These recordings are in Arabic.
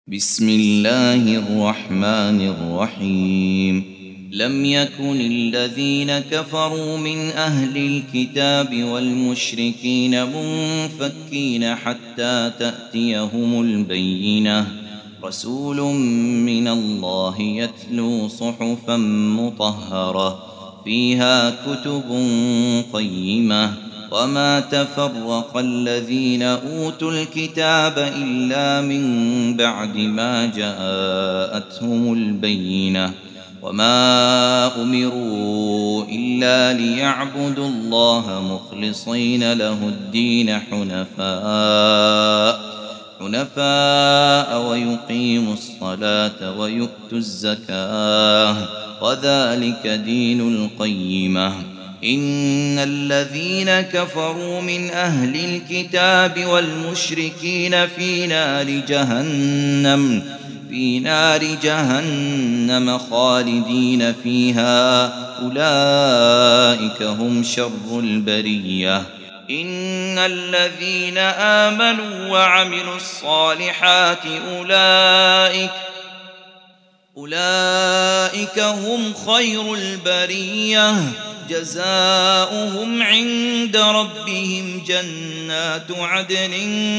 بسم الله الرحمن الرحيم. لم يكن الذين كفروا من أهل الكتاب والمشركين منفكين حتى تأتيهم البينة. رسول من الله يتلو صحفا مطهرة فيها كتب قيمة. وما تفرق الذين أوتوا الكتاب إلا من بعد ما جاءتهم البينة. وما أمروا إلا ليعبدوا الله مخلصين له الدين حنفاء ويقيموا الصلاة ويؤتوا الزكاة وذلك دين القيمة. إن الذين كفروا من أهل الكتاب والمشركين في نار جهنم خالدين فيها أولئك هم شر البرية. إن الذين آمنوا وعملوا الصالحات أولئك هم خير البرية. جزاؤهم عند ربهم جنات عدن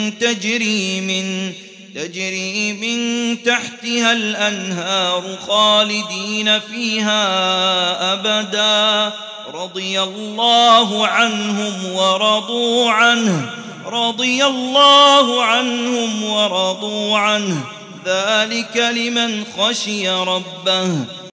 تجري من تحتها الأنهار خالدين فيها أبدا. رضي الله عنهم ورضوا عنه ذلك لمن خشي ربه.